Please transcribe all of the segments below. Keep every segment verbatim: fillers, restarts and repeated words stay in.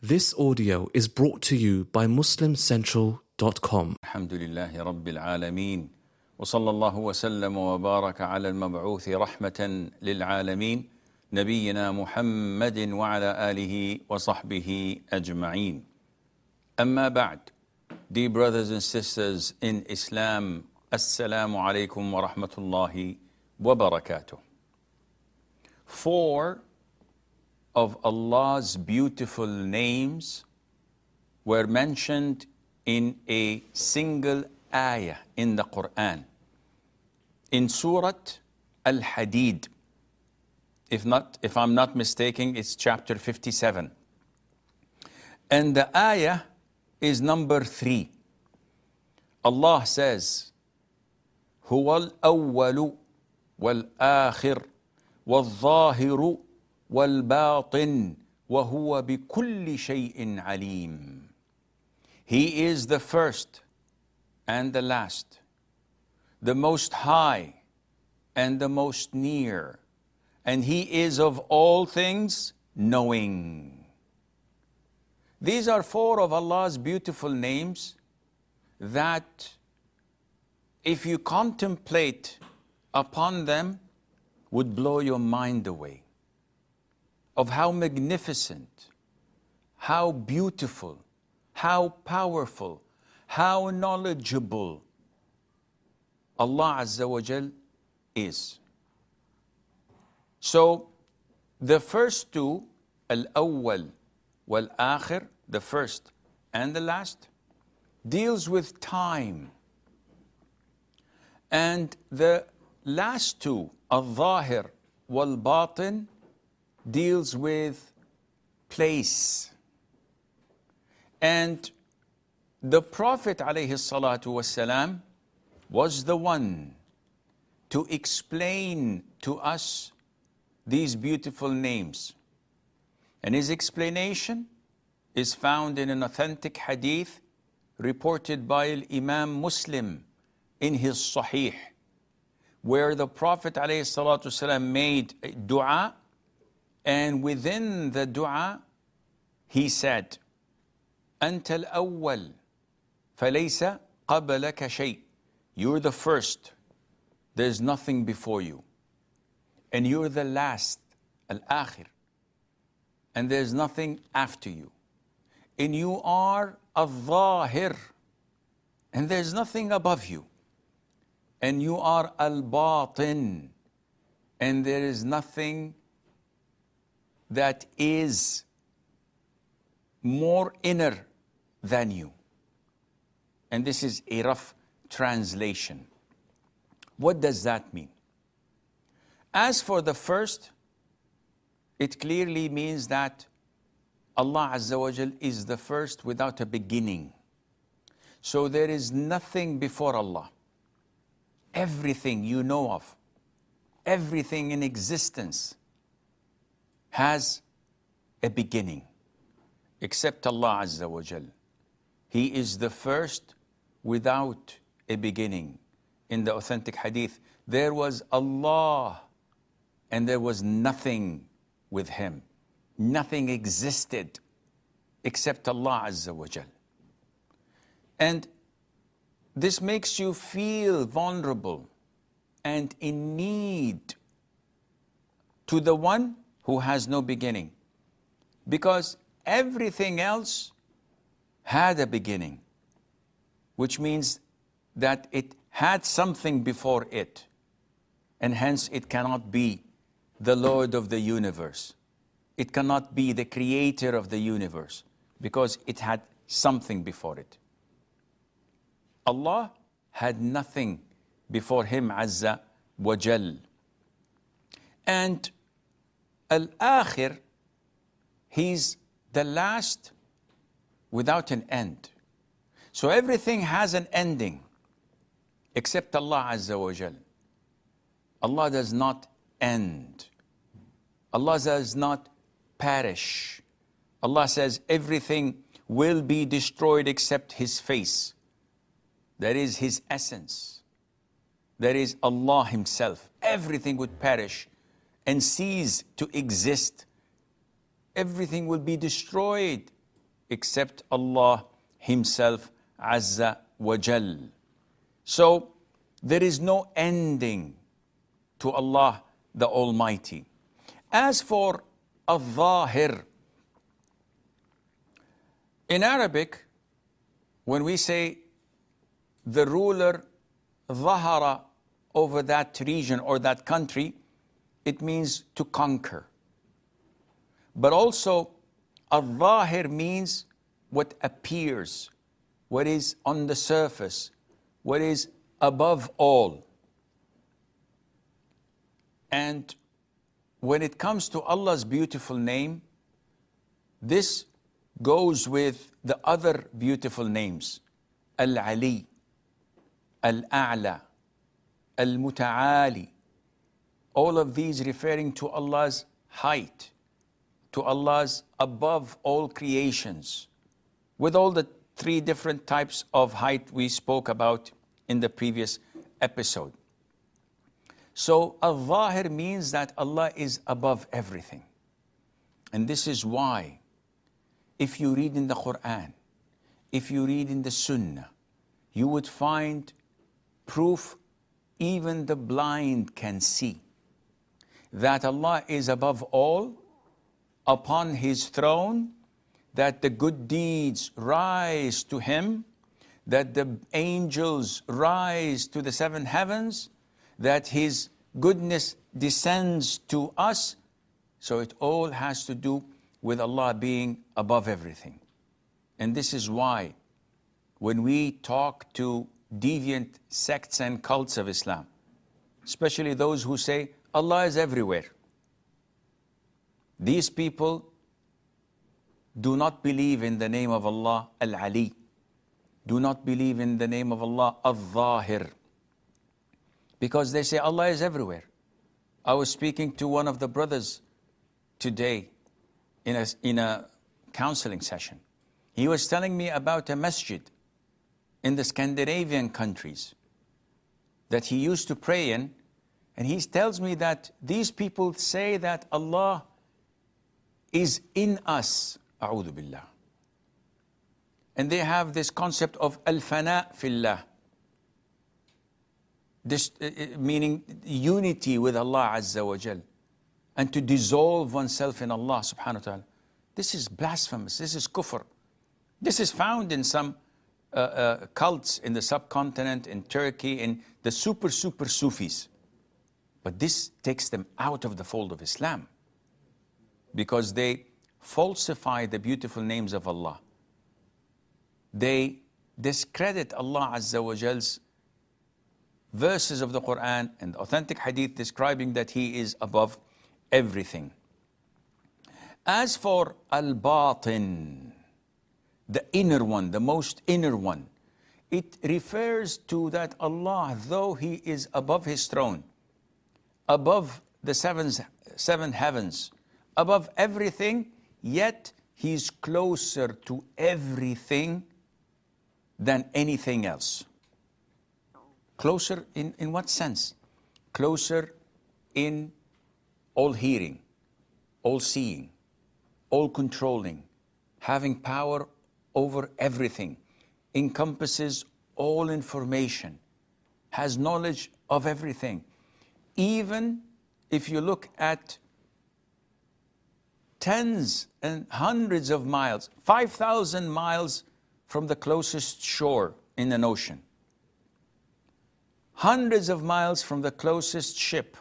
This audio is brought to you by muslim central dot com. Alhamdulillahi Rabbil Alameen. وصلى الله وسلم وبارك على المبعوث رحمة للعالمين نبينا محمد وعلى آله وصحبه أجمعين. أما بعد, dear brothers and sisters in Islam, Assalamu alaikum wa rahmatullahi wa barakatuh. Four of Allah's beautiful names were mentioned in a single ayah in the Quran, in Surah Al-Hadid. If not, if I'm not mistaken, it's chapter fifty-seven. And the ayah is number three. Allah says, هو الأول والآخر والظاهر والباطن وهو بكل شيء عليم. He is the first and the last, the most high and the most near, and He is of all things knowing. These are four of Allah's beautiful names that, if you contemplate upon them, would blow your mind away of how magnificent, how beautiful, how powerful, how knowledgeable Allah Azza wa Jal is. So, the first two, Al-Awwal wal-Akhir, the first and the last, deals with time. And the last two, Al-Zahir wal-Batin, deals with place. And the Prophet alayhi salatu wasalam was the one to explain to us these beautiful names. And his explanation is found in an authentic hadith reported by Imam Muslim in his Sahih, where the Prophet alayhi salatu wasalam made a dua, and within the dua he said, أنت الأول فليس قبلك شيء. You're the first, there's nothing before you. And you're the last, Al-Akhir, and there's nothing after you. And you are Al-Zahir, and there's nothing above you. And you are Al-Batin, and there is nothing that is more inner than you. And this is a rough translation. What does that mean? As for the first, it clearly means that Allah Azza wa Jal is the first without a beginning. So there is nothing before Allah. Everything you know of, everything in existence has a beginning, except Allah Azza wa Jal. He is the first without a beginning. In the authentic hadith, there was Allah and there was nothing with Him. Nothing existed except Allah Azza wa Jal. And this makes you feel vulnerable and in need to the one who has no beginning, because everything else had a beginning, which means that it had something before it, and hence it cannot be the Lord of the universe. It cannot be the creator of the universe, because it had something before it. Allah had nothing before Him Azza wa Jal. And Al-Akhir, He's the last without an end. So everything has an ending except Allah Azza wa Jal. Allah does not end. Allah does not perish. Allah says everything will be destroyed except His face. That is His essence. That is Allah Himself. Everything would perish and cease to exist. Everything will be destroyed except Allah Himself Azza wa Jal. So there is no ending to Allah the Almighty. As for Al-Zahir, in Arabic, when we say the ruler Zahara over that region or that country, it means to conquer. But also, Al-Zahir means what appears, what is on the surface, what is above all. And when it comes to Allah's beautiful name, this goes with the other beautiful names. Al-Ali, Al-A'la, Al-Muta'ali. All of these referring to Allah's height, to Allah's above all creations, with all the three different types of height we spoke about in the previous episode. So Al-Zahir means that Allah is above everything. And this is why, if you read in the Quran, if you read in the Sunnah, you would find proof even the blind can see that Allah is above all, upon His throne, that the good deeds rise to Him, that the angels rise to the seven heavens, that His goodness descends to us. So it all has to do with Allah being above everything. And this is why when we talk to deviant sects and cults of Islam, especially those who say Allah is everywhere, these people do not believe in the name of Allah Al-Ali, do not believe in the name of Allah Al-Zahir, because they say Allah is everywhere. I was speaking to one of the brothers today in a, in a counseling session. He was telling me about a masjid in the Scandinavian countries that he used to pray in, and he tells me that these people say that Allah is in us, a'udhu billah. And they have this concept of al-fana fillah, this uh, meaning unity with Allah Azza wa Jal, and to dissolve oneself in Allah subhanahu wa ta'ala. This is blasphemous, this is kufr. This is found in some uh, uh, cults in the subcontinent, in Turkey, in the super, super Sufis. But this takes them out of the fold of Islam, because they falsify the beautiful names of Allah. They discredit Allah Azza wa Jal's verses of the Quran and authentic hadith describing that He is above everything. As for al-batin, the inner one, the most inner one, it refers to that Allah, though He is above His throne, above the seven, seven heavens, above everything, yet He's closer to everything than anything else. Closer in, in what sense? Closer in all hearing, all seeing, all controlling, having power over everything, encompasses all information, has knowledge of everything. Even if you look at tens and hundreds of miles, five thousand miles from the closest shore in an ocean, hundreds of miles from the closest ship,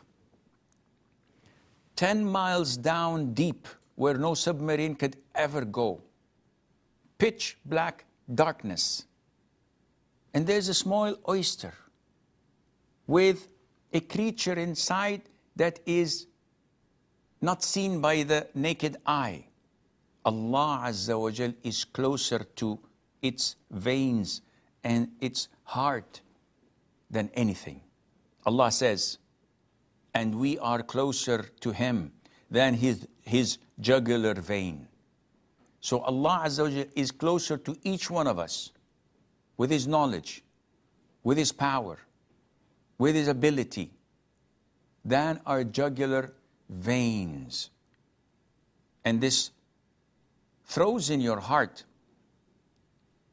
ten miles down deep where no submarine could ever go, pitch black darkness, and there's a small oyster with a creature inside that is not seen by the naked eye. Allah Azza wa Jal is closer to its veins and its heart than anything. Allah says, and we are closer to Him than His, his jugular vein. So Allah Azza wa Jal is closer to each one of us with His knowledge, with His power, with His ability, than our jugular veins. And this throws in your heart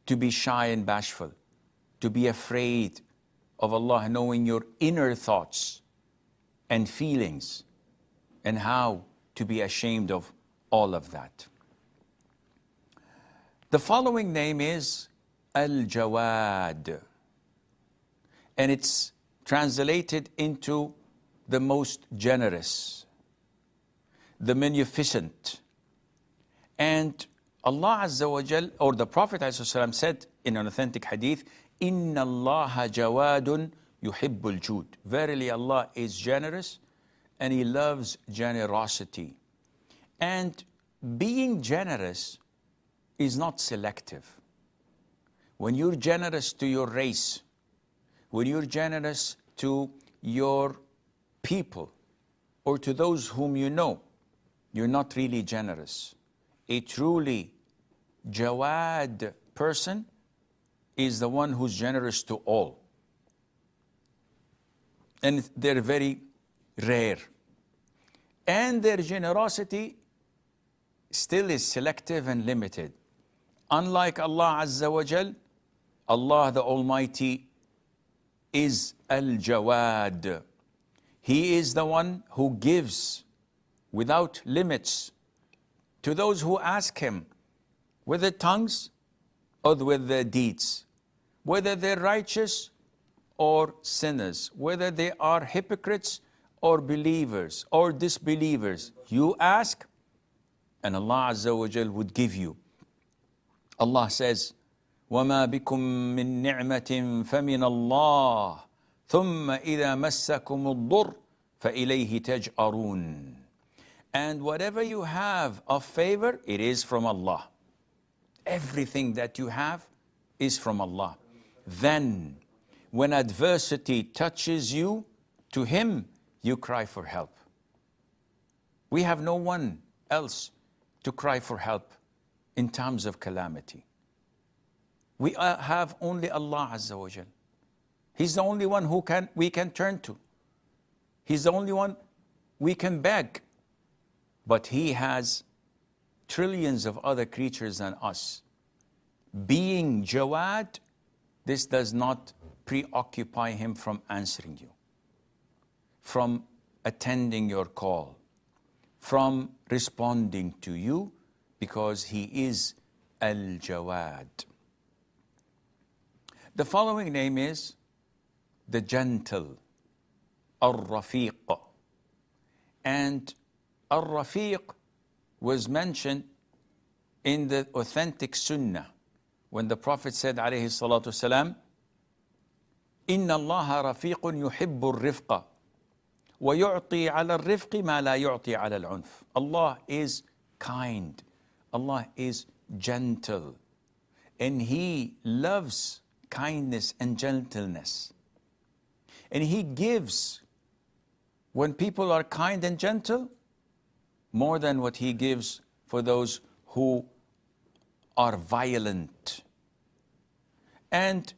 to be shy and bashful, to be afraid of Allah, knowing your inner thoughts and feelings, and how to be ashamed of all of that. The following name is Al-Jawad, and it's translated into the most generous, the munificent. And Allah Azza wa Jal, or the Prophet ﷺ said in an authentic hadith, Inna Allaha jawadun yuhibbul jud. Verily Allah is generous and He loves generosity. And being generous is not selective. When you're generous to your race, when you're generous to your people or to those whom you know, you're not really generous. A truly Jawad person is the one who's generous to all. And they're very rare. And their generosity still is selective and limited. Unlike Allah Azza wa Jal, Allah the Almighty is Al-Jawad. He is the one who gives without limits to those who ask Him, with their tongues or with their deeds, whether they're righteous or sinners, whether they are hypocrites or believers or disbelievers. You ask, and Allah Azza wa Jal would give you. Allah says, وَمَا بِكُم مِّن نِعْمَةٍ فَمِنَ اللَّهِ ثُمَّ إِذَا مَسَّكُمُ الضُّرُّ فَإِلَيْهِ تَجْأَرُونَ. And whatever you have of favor, it is from Allah. Everything that you have is from Allah. Then, when adversity touches you, to Him you cry for help. We have no one else to cry for help in times of calamity. We have only Allah Azza wa Jal. He's the only one who can we can turn to. He's the only one we can beg. But He has trillions of other creatures than us. Being Jawad, this does not preoccupy Him from answering you, from attending your call, from responding to you, because He is Al-Jawad. The following name is the Gentle, Ar-Rafiq. And Ar-Rafiq was mentioned in the authentic Sunnah when the Prophet said, alayhi salatu wasalam, Inna Allaha rafiqun yuhibbu ar-rifqa wa yu'ti ala ar-rifqi ma la yu'ti ala al-unf. Allah is kind. Allah is gentle. And He loves kindness and gentleness. And He gives, when people are kind and gentle, more than what He gives for those who are violent. And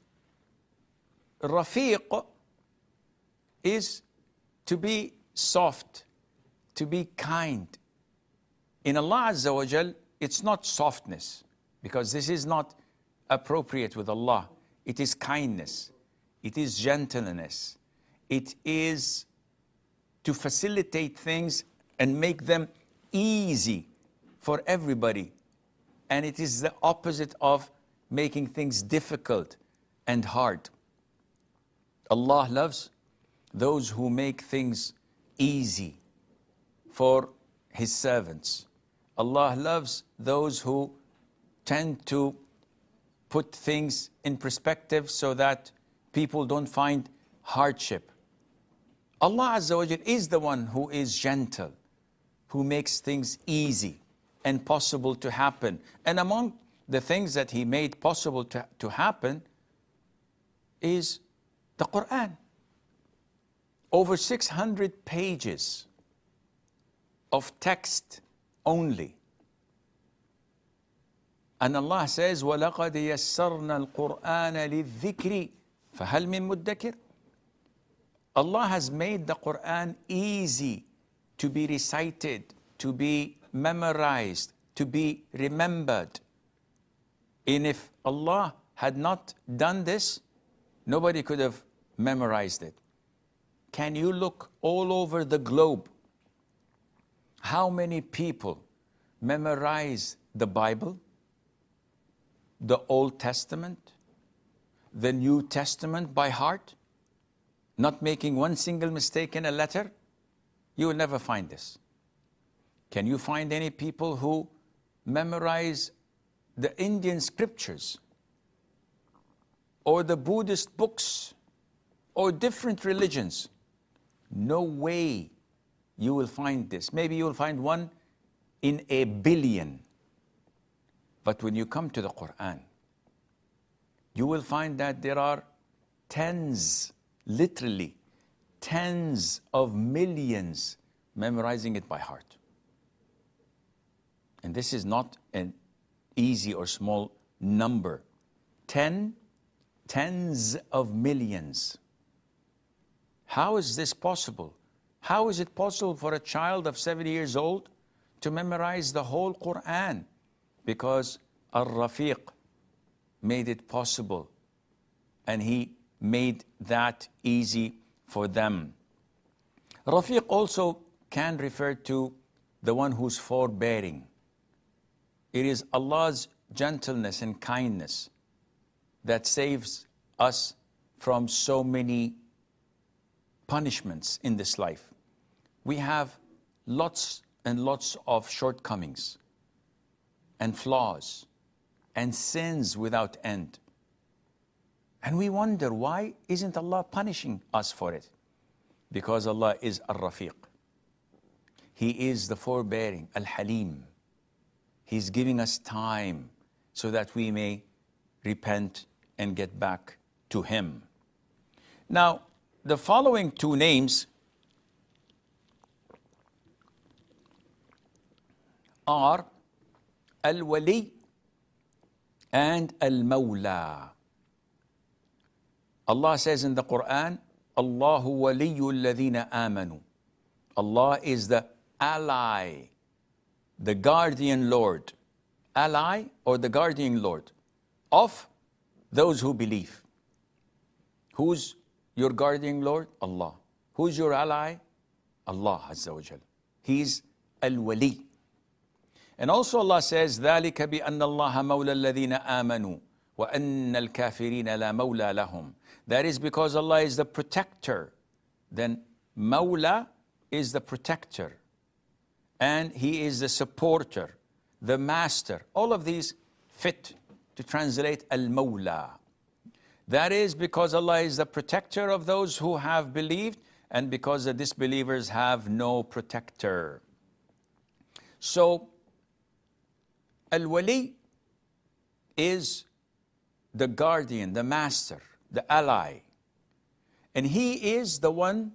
Rafiq is to be soft, to be kind. In Allah Azza wa Jal, it's not softness, because this is not appropriate with Allah. It is kindness. It is gentleness. It is to facilitate things and make them easy for everybody. And it is the opposite of making things difficult and hard. Allah loves those who make things easy for His servants. Allah loves those who tend to put things in perspective so that people don't find hardship. Allah Azza wa Jal is the one who is gentle, who makes things easy and possible to happen. And among the things that He made possible to, to happen is the Quran. Over six hundred pages of text only. And Allah says, وَلَقَدْ يَسَّرْنَا الْقُرْآنَ لِلذِّكْرِ فَهَلْ مِن مُدَّكِرٍ. Allah has made the Quran easy to be recited, to be memorized, to be remembered. And if Allah had not done this, nobody could have memorized it. Can you look all over the globe? How many people memorize the Bible, the Old Testament, the New Testament by heart, not making one single mistake in a letter? You will never find this. Can you find any people who memorize the Indian scriptures or the Buddhist books or different religions? No way you will find this. Maybe you will find one in a billion. But when you come to the Quran, you will find that there are tens, literally tens of millions memorizing it by heart. And this is not an easy or small number. Ten, tens of millions. How is this possible? How is it possible for a child of seven years old to memorize the whole Quran? Because Ar-Rafiq made it possible, and he made that easy for them. Rafiq also can refer to the one who's forbearing. It is Allah's gentleness and kindness that saves us from so many punishments in this life. We have lots and lots of shortcomings and flaws and sins without end. And we wonder, why isn't Allah punishing us for it? Because Allah is Ar-Rafiq. He is the forbearing, Al-Halim. He's giving us time so that we may repent and get back to Him. Now, the following two names are Al-Wali and Al-Mawla. Allah says in the Quran, Allahu waliyyu alladhina amanu. Allah is the ally, the guardian Lord, ally or the guardian Lord of those who believe. Who's your guardian Lord? Allah. Who's your ally? Allah Azza wa Jal. He's Al-Wali. And also Allah says, ذَلِكَ بِأَنَّ اللَّهَ مَوْلَى الَّذِينَ آمَنُوا وَأَنَّ الْكَافِرِينَ لَا مَوْلَى لَهُمْ. That is because Allah is the protector. Then Mawla is the protector. And He is the supporter, the master. All of these fit to translate Al-Mawla. That is because Allah is the protector of those who have believed, and because the disbelievers have no protector. So, Al-Wali is the guardian, the master, the ally. And he is the one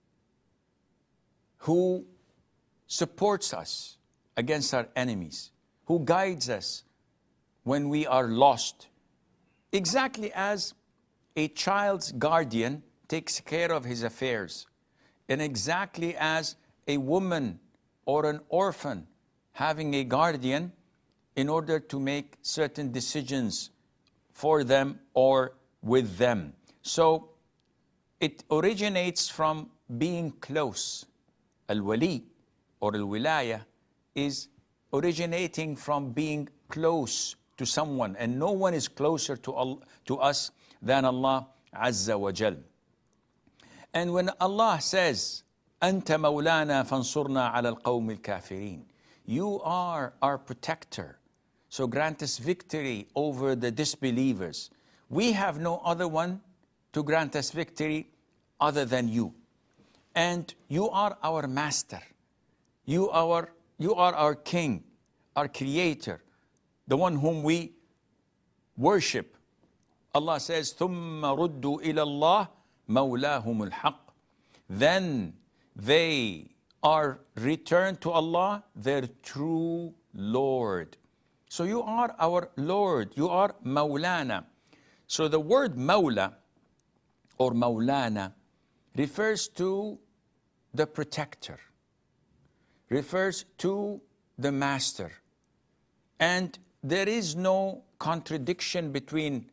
who supports us against our enemies, who guides us when we are lost. Exactly as a child's guardian takes care of his affairs, and exactly as a woman or an orphan having a guardian in order to make certain decisions for them or with them. So it originates from being close. Al-Wali or Al-Wilaya is originating from being close to someone, and no one is closer to, Allah, to us than Allah Azza wa Jal. And when Allah says, أَنْتَ مَوْلَانَا فَانْصُرْنَا عَلَى الْقَوْمِ الْكَافِرِينَ, you are our protector, so grant us victory over the disbelievers. We have no other one to grant us victory other than you. And you are our master. You are, you are our king, our creator, the one whom we worship. Allah says, ثُمَّ رُدُّوا إِلَى اللَّهِ مَوْلَاهُمُ الْحَقِّ. Then they are returned to Allah, their true Lord. So you are our Lord. You are Mawlana. So the word Mawla or Mawlana refers to the protector, refers to the master. And there is no contradiction between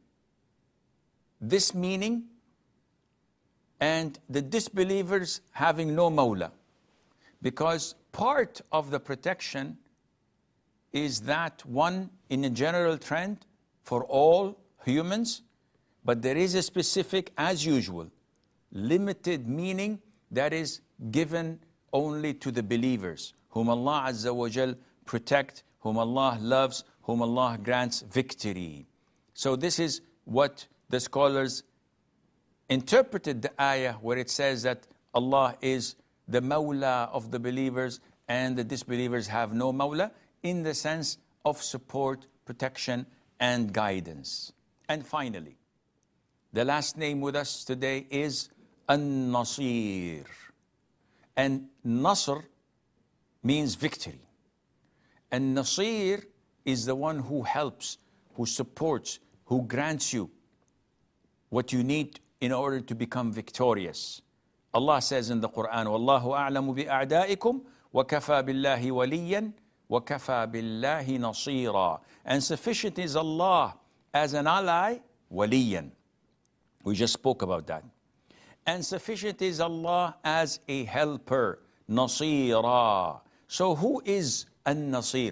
this meaning and the disbelievers having no Mawla. Because part of the protection is that one in a general trend for all humans, but there is a specific, as usual, limited meaning that is given only to the believers, whom Allah Azza wa Jal protect, whom Allah loves, whom Allah grants victory. So this is what the scholars interpreted the ayah where it says that Allah is the Mawla of the believers and the disbelievers have no Mawla, in the sense of support, protection, and guidance. And finally, the last name with us today is An-Nasir. And Nasr means victory. And Nasir is the one who helps, who supports, who grants you what you need in order to become victorious. Allah says in the Quran, وَاللَّهُ أَعْلَمُ بِأَعْدَائِكُمْ وَكَفَى بِاللَّهِ وَلِيًّا وَكَفَى بِاللَّهِ نَصِيرًا. And sufficient is Allah as an ally, waliyan. We just spoke about that. And sufficient is Allah as a helper, nasira. So who is An-Nasir?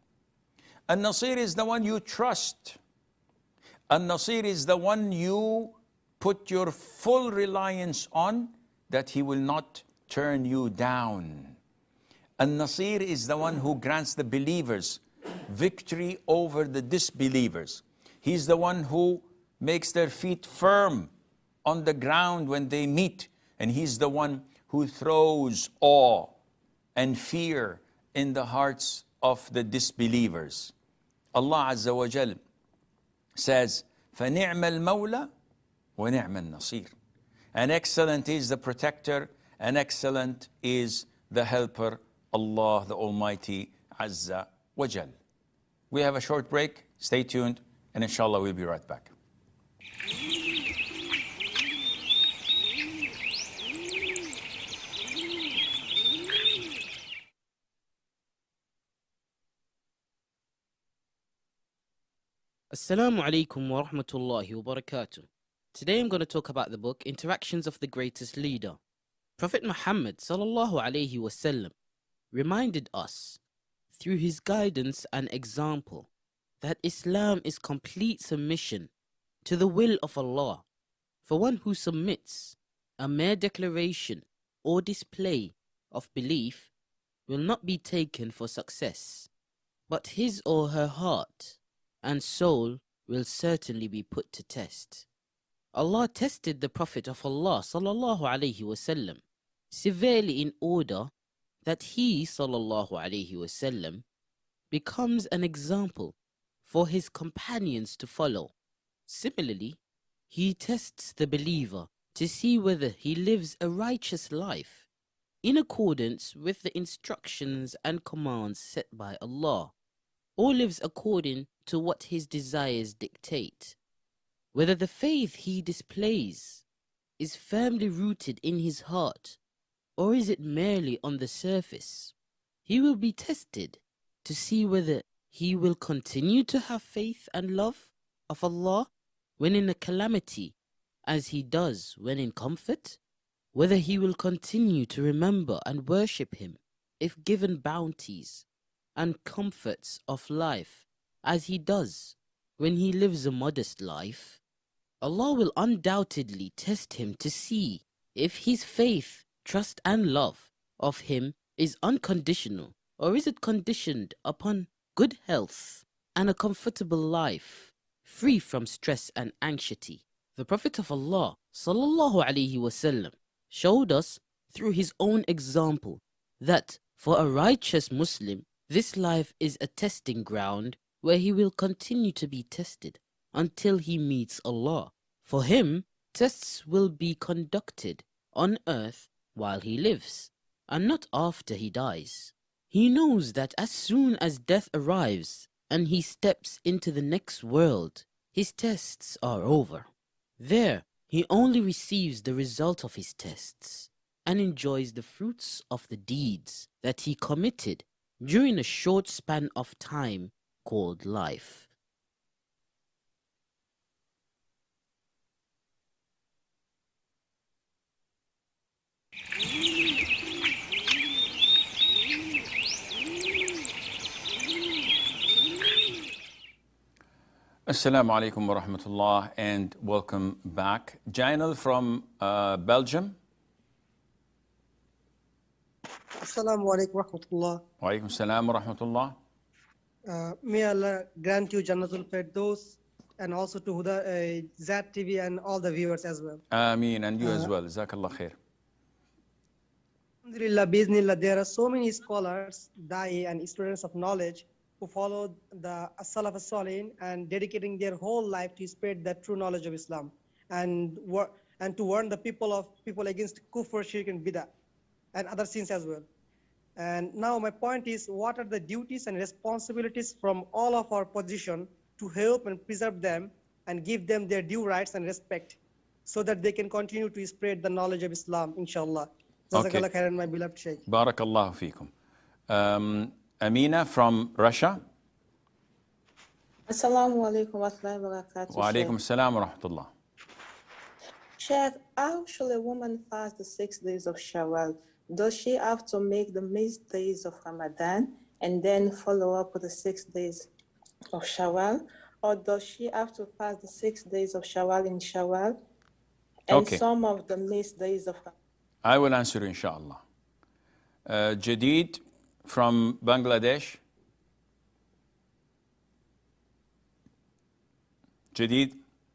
An-Nasir is the one you trust. An-Nasir is the one you put your full reliance on, that he will not turn you down. An-Nasir is the one who grants the believers victory over the disbelievers. He's the one who makes their feet firm on the ground when they meet. And he's the one who throws awe and fear in the hearts of the disbelievers. Allah Azza wa Jal says, فَنِعْمَ الْمَوْلَى وَنِعْمَ النَّصِيرُ. And excellent is the protector, and excellent is the helper, Allah the Almighty Azza wa Jal. We have a short break. Stay tuned, and inshallah we'll be right back. Assalamu alaikum wa rahmatullahi wa barakatuh. Today I'm going to talk about the book Interactions of the Greatest Leader. Prophet Muhammad sallallahu alaihi wasallam reminded us through his guidance and example that Islam is complete submission to the will of Allah. For one who submits, a mere declaration or display of belief will not be taken for success, but his or her heart and soul will certainly be put to test. Allah tested the Prophet of Allah sallallahu alaihi wasallam severely in order that he sallallahu alaihi wasallam becomes an example for his companions to follow. Similarly, he tests the believer to see whether he lives a righteous life in accordance with the instructions and commands set by Allah, or lives according to what his desires dictate. Whether the faith he displays is firmly rooted in his heart, or is it merely on the surface. He will be tested to see whether he will continue to have faith and love of Allah when in a calamity, as he does when in comfort, whether he will continue to remember and worship him if given bounties and comforts of life, as he does when he lives a modest life. Allah will undoubtedly test him to see if his faith, trust and love of him is unconditional, or is it conditioned upon good health and a comfortable life, free from stress and anxiety. The Prophet of Allah sallallahu alaihi wasallam showed us through his own example that for a righteous Muslim, this life is a testing ground where he will continue to be tested until he meets Allah. For him, tests will be conducted on earth while he lives, and not after he dies. He knows that as soon as death arrives and he steps into the next world, his tests are over. There, he only receives the result of his tests and enjoys the fruits of the deeds that he committed during a short span of time called life. Assalamu alaikum wa rahmatullah and welcome back. Jainal from uh, Belgium. Assalamu alaikum wa rahmatullah. Wa alaikum salam wa rahmatullah. Uh, may Allah grant you Jannatul Firdaus and also to Huda, uh, Zat T V and all the viewers as well. Ameen, and you Uh, as well. Jazakallah khair. Alhamdulillah, Biznillah, there are so many scholars, da'i and students of knowledge who follow the As-Salaf As-Salihin and dedicating their whole life to spread the true knowledge of Islam and wor- and to warn the people of people against kufr, shirk and bid'ah and other sins as well. And now my point is, what are the duties and responsibilities from all of our position to help and preserve them and give them their due rights and respect so that they can continue to spread the knowledge of Islam, inshallah. Okay. Jazakallah khairan, my beloved Shaykh. Barakallahu feekum. Um, Amina from Russia. Assalamu alaikum wa rahmatullahi wa barakatuh. Wa alaikum salam wa rahmatullah. Sheikh, how should a woman fast the six days of Shawwal? Does she have to make the missed days of Ramadan and then follow up with the six days of Shawwal? Or does she have to fast the six days of Shawwal in Shawwal and Okay. some of the missed days of Ramadan? I will answer inshallah. Uh, Jadid from Bangladesh. Jadid.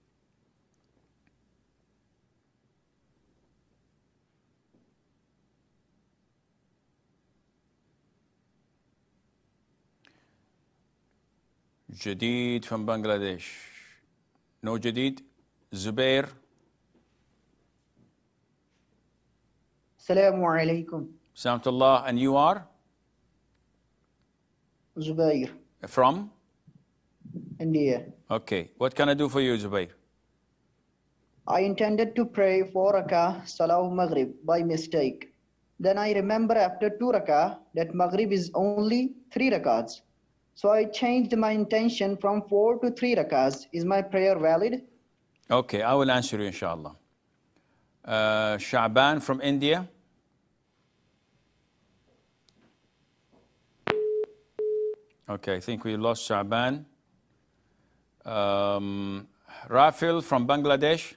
Jadid from Bangladesh. No Jadid. Zubair. Assalamu alaikum. Salamtullah. And you are? Zubair, From? India. Okay. What can I do for you, Zubair? I intended to pray four rakah Salah Maghrib by mistake. Then I remember after two rakah that Maghrib is only three rakahs. So I changed my intention from four to three rakahs. Is my prayer valid? Okay, I will answer you, inshallah. Uh, Sha'ban from India. Okay, I think we lost Sha'ban. Um, Rafil from Bangladesh.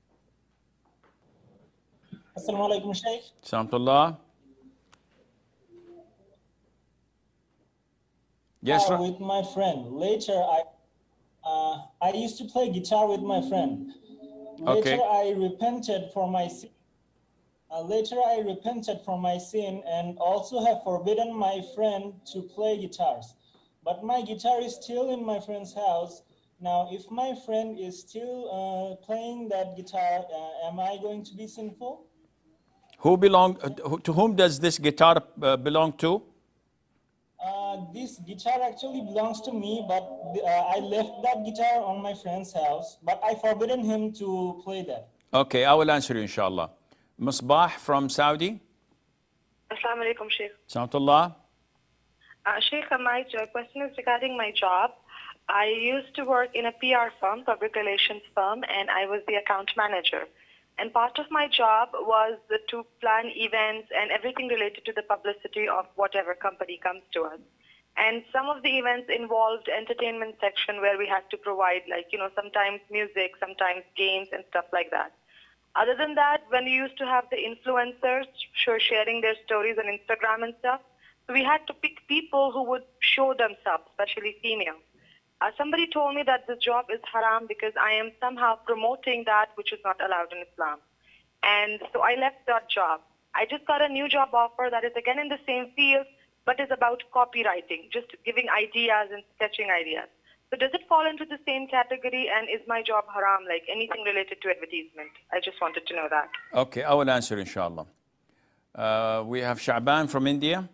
Assalamu alaikum, Shaykh. Salamtullah. Yes, Uh, Ra- with my friend. Later, I uh, I used to play guitar with my friend. Later, Okay. I repented for my sin. Uh, later, I repented for my sin and also have forbidden my friend to play guitars. But my guitar is still in my friend's house. Now, if my friend is still uh, playing that guitar, uh, am I going to be sinful? who belong, uh, who- to whom does this guitar uh, belong to? Uh, this guitar actually belongs to me, but uh, I left that guitar on my friend's house, but I forbidden him to play that. Okay, I will answer you, inshallah. Musbah from Saudi. Assalamu alaikum, Sheikh. Salamtullah. Uh, Sheikh, my uh, question is regarding my job. I used to work in a P R firm, public relations firm, and I was the account manager. And part of my job was to plan events and everything related to the publicity of whatever company comes to us. And some of the events involved entertainment section where we had to provide, like, you know, sometimes music, sometimes games and stuff like that. Other than that, when we used to have the influencers sure sharing their stories on Instagram and stuff, so we had to pick people who would show themselves, especially females. Uh, somebody told me that this job is haram because I am somehow promoting that which is not allowed in Islam. And so I left that job. I just got a new job offer that is again in the same field, but is about copywriting, just giving ideas and sketching ideas. So does it fall into the same category, and is my job haram, like anything related to advertisement? I just wanted to know that. Okay, I will answer, inshallah. Uh, we have Sha'ban from India.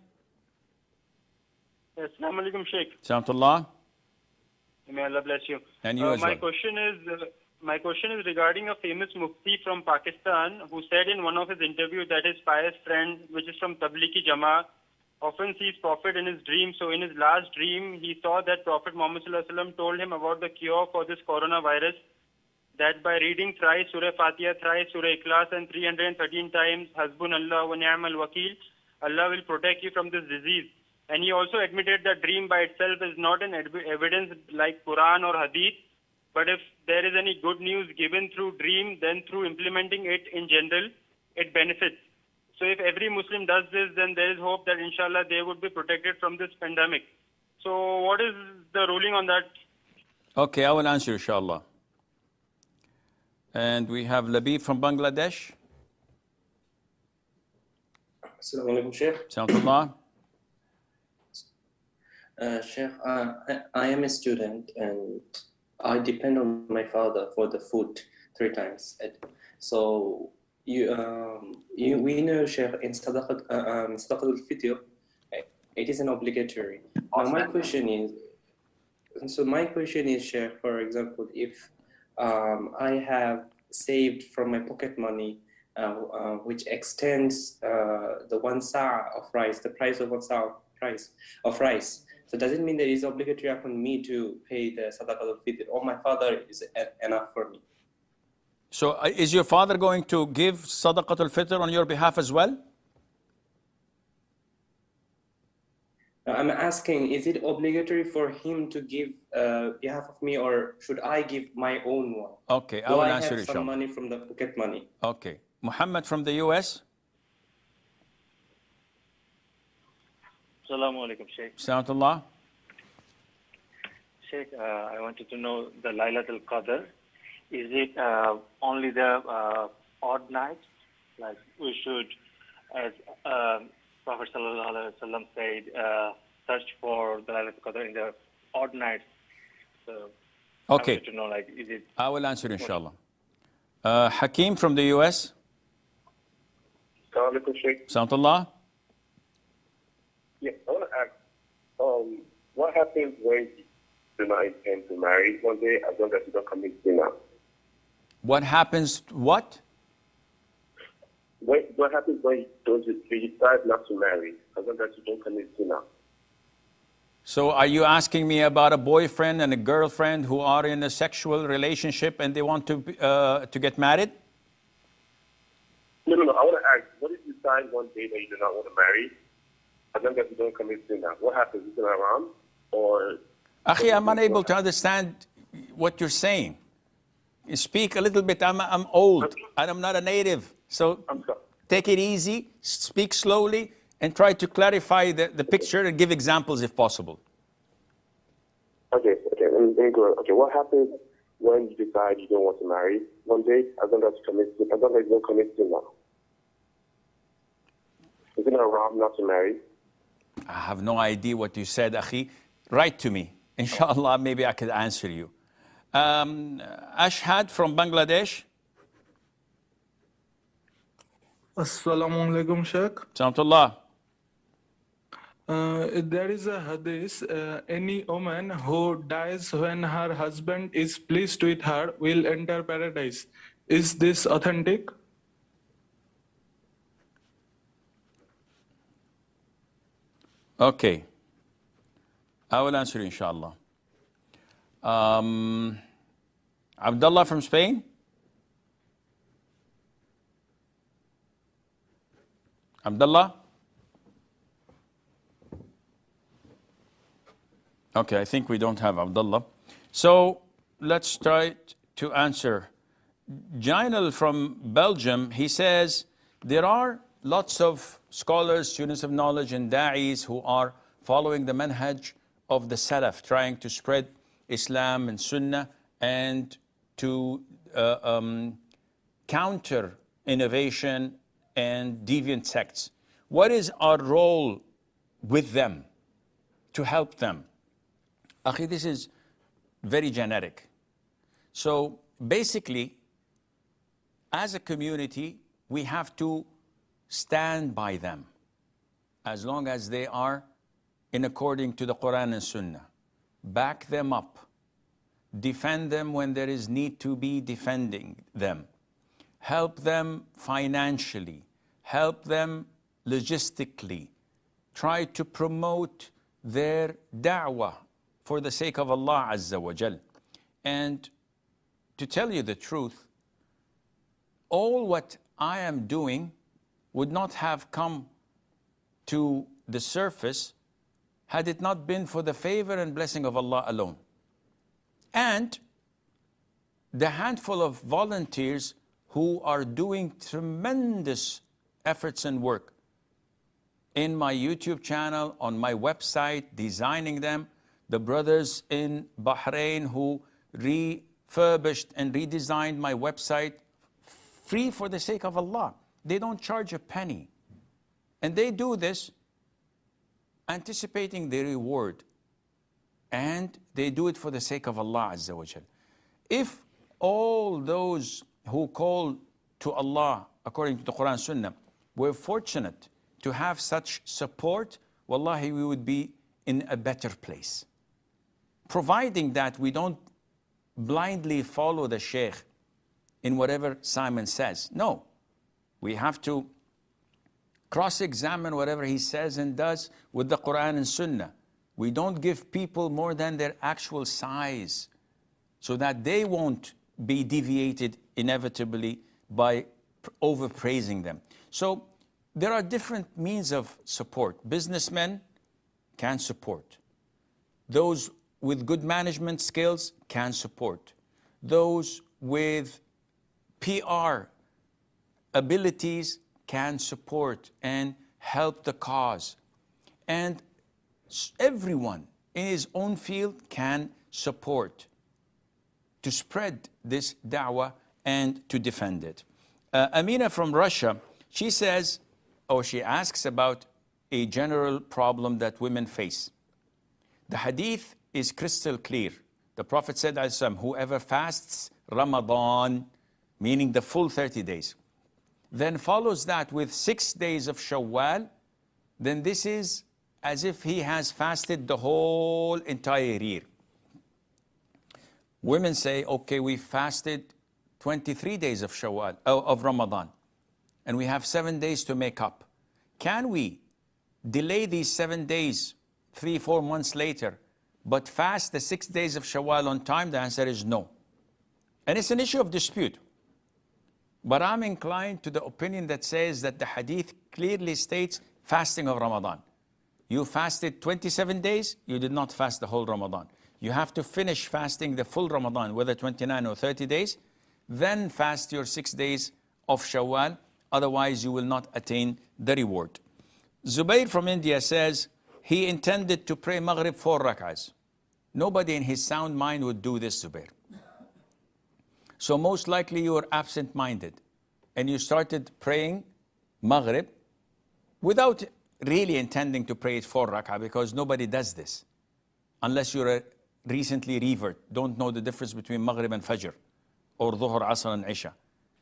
Assalamu alaikum, Sheikh. Salamtullah. May Allah bless you. And you Uh, as my well. question is, uh, my question is regarding a famous mufti from Pakistan who said in one of his interviews that his pious friend, which is from Tablighi Jamaat, often sees Prophet in his dream. So in his last dream, he saw that Prophet Muhammad sallallahu alaihi wasallam told him about the cure for this coronavirus, that by reading thrice Surah Fatiha, thrice Surah Ikhlas, and three hundred thirteen times Hasbunallah wa ni'mal wakeel, Allah will protect you from this disease. And he also admitted that dream by itself is not an ev- evidence like Quran or Hadith, but if there is any good news given through dream, then through implementing it in general, it benefits. So if every Muslim does this, then there is hope that inshallah they would be protected from this pandemic. So what is the ruling on that? Okay, I will answer inshallah. And we have Labib from Bangladesh. Assalamu alaikum, Sheikh. Salamullah. Uh, Sheikh, uh, I, I am a student and I depend on my father for the food three times. So you, um, you, we know, Sheikh, in Sadaqat uh, um, Sadaqat al-Fitr, it is an obligatory. Now my question is, so my question is, Sheikh, for example, if um, I have saved from my pocket money, uh, uh, which extends uh, the one sa' of rice, the price of one sa' price of rice. So does it mean that it is obligatory upon me to pay the Sadaqah al-Fitr, or my father is enough for me? So uh, is your father going to give Sadaqat al-Fitr on your behalf as well? I'm asking, is it obligatory for him to give uh, behalf of me, or should I give my own one? Okay, I Do will I answer have it, some inshallah. money from the pocket money? Okay. Muhammad from the U S. Assalamu alaikum, Sheikh. Salamullah. Sheikh, uh, I wanted to know the Laylatul Qadr. Is it uh, only the uh, odd nights? Like we should, as uh, Prophet Sallallahu Alaihi Wasallam said, uh, search for the Laylatul Qadr in the odd nights. So Okay. I wanted to know, like, is it? I will answer inshallah. Uh, Hakim from the U S. Assalamu alaikum, Sheikh. Salamullah. Yeah, I want to ask, um, what happens when you do not intend to marry one day as long as you don't commit zina? What happens? What? What, what happens when you, don't, you decide not to marry as long as you don't commit zina? So are you asking me about a boyfriend and a girlfriend who are in a sexual relationship and they want to uh, to get married? No, no, no. I want to ask, what if you decide one day that you do not want to marry as long as you don't commit zina? What happens? Is it around? Or... Akhi, I'm unable to understand what you're saying. You speak a little bit. I'm, I'm old and I'm not a native. So take it easy, speak slowly, and try to clarify the, the picture and give examples if possible. Okay, okay, let me, let me go. Okay, what happens when you decide you don't want to marry one day as long as you commit, as long as you don't commit zina? Is it wrong not to marry? I have no idea what you said, Akhi. Write to me. Inshallah, maybe I could answer you. Um, Ashhad from Bangladesh. Assalamu alaikum, Sheikh. Salamullah. Uh, there is a hadith, uh, any woman who dies when her husband is pleased with her will enter paradise. Is this authentic? Okay. I will answer inshallah. Um, Abdullah from Spain. Abdullah? Okay, I think we don't have Abdullah. So let's try to answer. Jainal from Belgium, he says, there are lots of scholars, students of knowledge, and da'is who are following the manhaj of the Salaf, trying to spread Islam and Sunnah and to uh, um, counter innovation and deviant sects. What is our role with them to help them? Akhi, this is very generic. So basically, as a community, we have to stand by them as long as they are in according to the Quran and Sunnah. Back them up. Defend them when there is need to be defending them. Help them financially. Help them logistically. try to promote their da'wah for the sake of Allah Azza wa Jal. And to tell you the truth, all what I am doing would not have come to the surface had it not been for the favor and blessing of Allah alone. And the handful of volunteers who are doing tremendous efforts and work in my YouTube channel, on my website, designing them, the brothers in Bahrain who refurbished and redesigned my website, free for the sake of Allah. They don't charge a penny. And they do this anticipating the reward. And they do it for the sake of Allah Azza wa Jal. If all those who call to Allah according to the Quran and Sunnah were fortunate to have such support, wallahi, we would be in a better place. Providing that we don't blindly follow the Shaykh in whatever Simon says. No, we have to cross-examine whatever he says and does with the Quran and Sunnah. We don't give people more than their actual size so that they won't be deviated inevitably by overpraising them. So there are different means of support. Businessmen can support. Those with good management skills can support. Those with P R abilities can support and help the cause. And everyone in his own field can support to spread this da'wah and to defend it. Uh, Amina from Russia, she says, or she asks about a general problem that women face. The hadith is crystal clear. The Prophet said, whoever fasts Ramadan, meaning the full thirty days, then follows that with six days of Shawwal, then this is as if he has fasted the whole entire year. Women say, okay, we fasted twenty-three days of Shawwal, of Ramadan, and we have seven days to make up. Can we delay these seven days, three, four months later, but fast the six days of Shawwal on time? The answer is no. And it's an issue of dispute. But I'm inclined to the opinion that says that the hadith clearly states fasting of Ramadan. You fasted twenty-seven days, you did not fast the whole Ramadan. You have to finish fasting the full Ramadan, whether twenty-nine or thirty days, then fast your six days of Shawwal, otherwise you will not attain the reward. Zubair from India says he intended to pray Maghrib four rak'ahs. Nobody in his sound mind would do this, Zubair. So most likely you were absent-minded and you started praying Maghrib without really intending to pray it four rak'ah, because nobody does this unless you're a recently revert, don't know the difference between Maghrib and Fajr, or Dhuhr, Asr and Isha.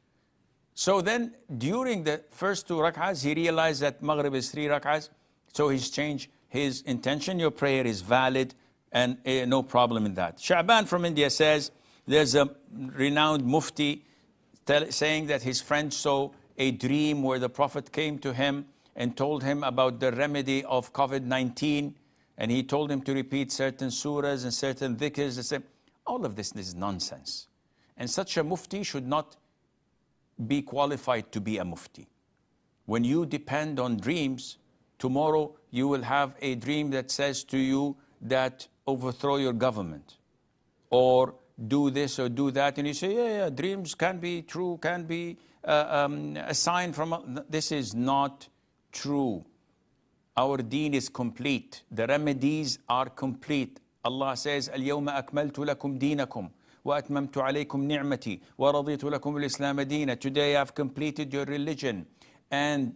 So then during the first two rak'ahs, he realized that Maghrib is three rak'ahs, so he's changed his intention. Your prayer is valid and uh, no problem in that. Sha'ban from India says, there's a renowned mufti tell, saying that his friend saw a dream where the Prophet came to him and told him about the remedy of COVID nineteen, and he told him to repeat certain surahs and certain dhikrs. All of this is nonsense. And such a mufti should not be qualified to be a mufti. When you depend on dreams, tomorrow you will have a dream that says to you that overthrow your government, or do this or do that, and you say, yeah, yeah, dreams can be true, can be uh, um, a sign from... This is not true. Our deen is complete. The remedies are complete. Allah says, اليوم أكملت لكم دينكم وأتممت عليكم نعمتي ورضيت لكم الإسلام دينا. Today I've completed your religion and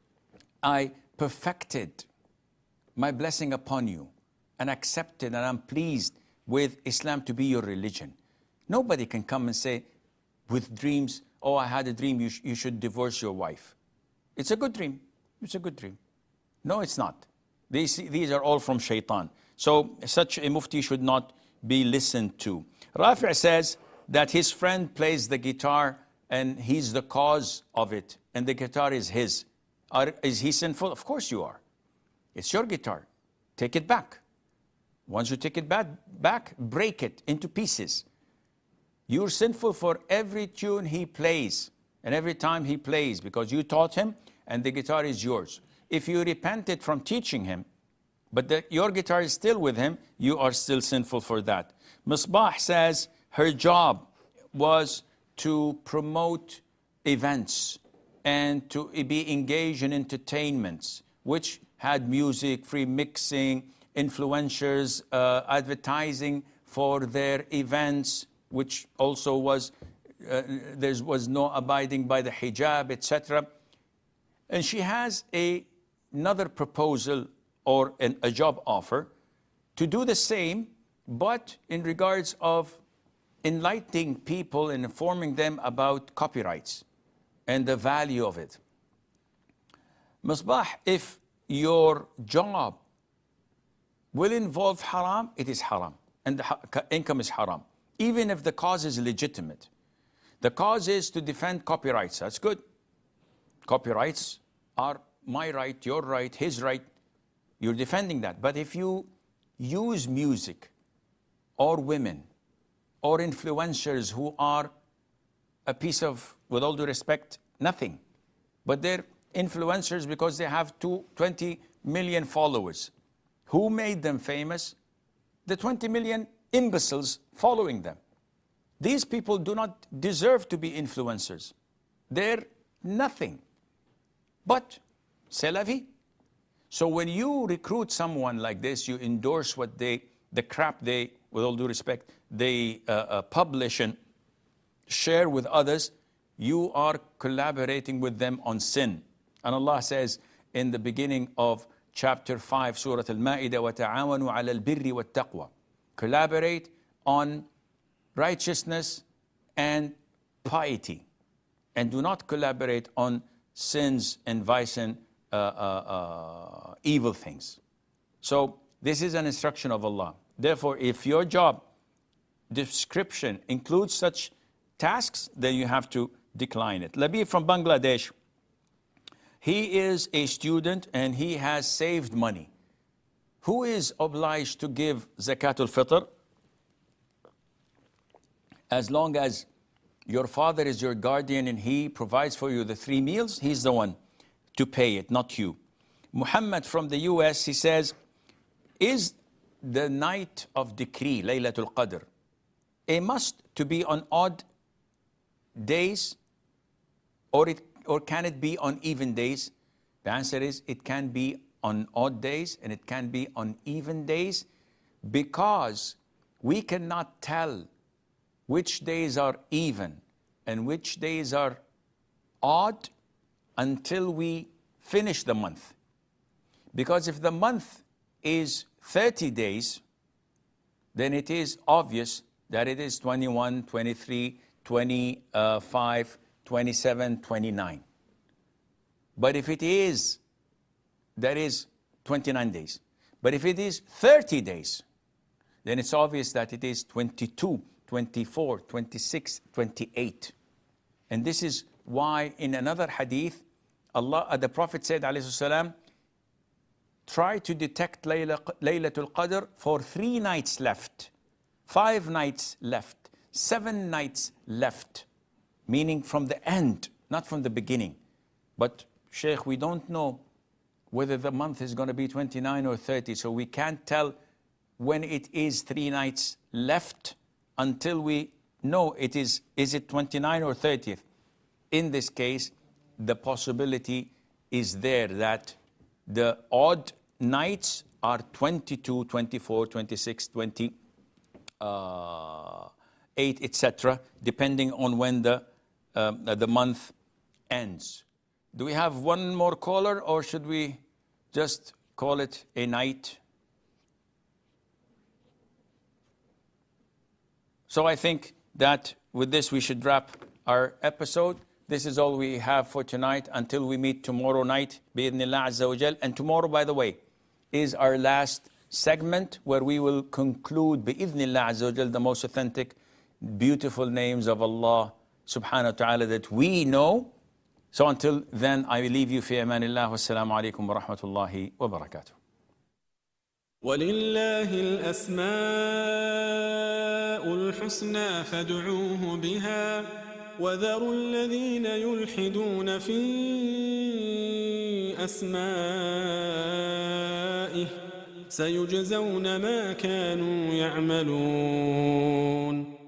I perfected my blessing upon you and accepted, and I'm pleased with Islam to be your religion. Nobody can come and say with dreams, oh, I had a dream, you, sh you should divorce your wife. It's a good dream. It's a good dream. No, it's not. These, these are all from shaitan. So such a mufti should not be listened to. Rafi' says that his friend plays the guitar and he's the cause of it, and the guitar is his. Are, is he sinful? Of course you are. It's your guitar. Take it back. Once you take it back, back, break it into pieces. You're sinful for every tune he plays and every time he plays because you taught him and the guitar is yours. If you repented from teaching him, but the, your guitar is still with him, you are still sinful for that. Misbah says her job was to promote events and to be engaged in entertainments, which had music, free mixing, influencers, uh, advertising for their events, which also was, uh, there was no abiding by the hijab, et cetera. And she has a, another proposal or an, a job offer to do the same, but in regards of enlightening people and informing them about copyrights and the value of it. Misbah, if your job will involve haram, it is haram, and the income is haram, even if the cause is legitimate. The cause is to defend copyrights. That's good. Copyrights are my right, your right, his right. You're defending that. But if you use music or women or influencers who are a piece of, with all due respect, nothing, but they're influencers because they have two, twenty million followers. Who made them famous? The twenty million imbeciles following them. These people do not deserve to be influencers. They're nothing. But c'est la vie. So when you recruit someone like this, you endorse what they, the crap they, with all due respect, they uh, uh, publish and share with others, you are collaborating with them on sin. And Allah says in the beginning of chapter five, Surah Al-Ma'idah, وَتَعَاوَنُوا عَلَى الْبِرِّ وَالتَّقْوَى. Collaborate on righteousness and piety. And do not collaborate on sins and vice and uh, uh, uh, evil things. So this is an instruction of Allah. Therefore, if your job description includes such tasks, then you have to decline it. Labib from Bangladesh, he is a student and he has saved money. Who is obliged to give Zakatul Fitr? As long as your father is your guardian and he provides for you the three meals, he's the one to pay it, not you. Muhammad from the U S, he says, is the night of decree, Laylatul Qadr, a must to be on odd days, or, it, or can it be on even days? The answer is it can be on odd days and it can be on even days, because we cannot tell which days are even and which days are odd until we finish the month. Because if the month is thirty days, then it is obvious that it is twenty-one, twenty-three, twenty-five, twenty-seven, twenty-nine. But if it is, that is twenty-nine days. But if it is thirty days, then it's obvious that it is twenty-two, twenty-four, twenty-six, twenty-eight. And this is why in another hadith, Allah, uh, the Prophet said, alayhi salam, try to detect Layla, Laylatul Qadr for three nights left, five nights left, seven nights left, meaning from the end, not from the beginning. But Sheikh, we don't know whether the month is going to be twenty-nine or thirty, so we can't tell when it is three nights left until we know it is, is it twenty-nine or thirtieth. In this case, the possibility is there that the odd nights are twenty-two, twenty-four, twenty-six, twenty-eight, et cetera, depending on when the, um, the month ends. Do we have one more caller, or should we just call it a night? So I think that with this we should wrap our episode. This is all we have for tonight until we meet tomorrow night, bi'idhnillah azza wa jal. And tomorrow, by the way, is our last segment where we will conclude, bi'idhnillah azza wa jal, the most authentic, beautiful names of Allah subhanahu wa ta'ala that we know. So until then, I will leave you fi amanillah. Wassalamu alaikum wa rahmatullahi wa barakatuh. ولله الأسماء الحسنى فادعوه بها وذروا الذين يلحدون في أسمائه سيجزون ما كانوا يعملون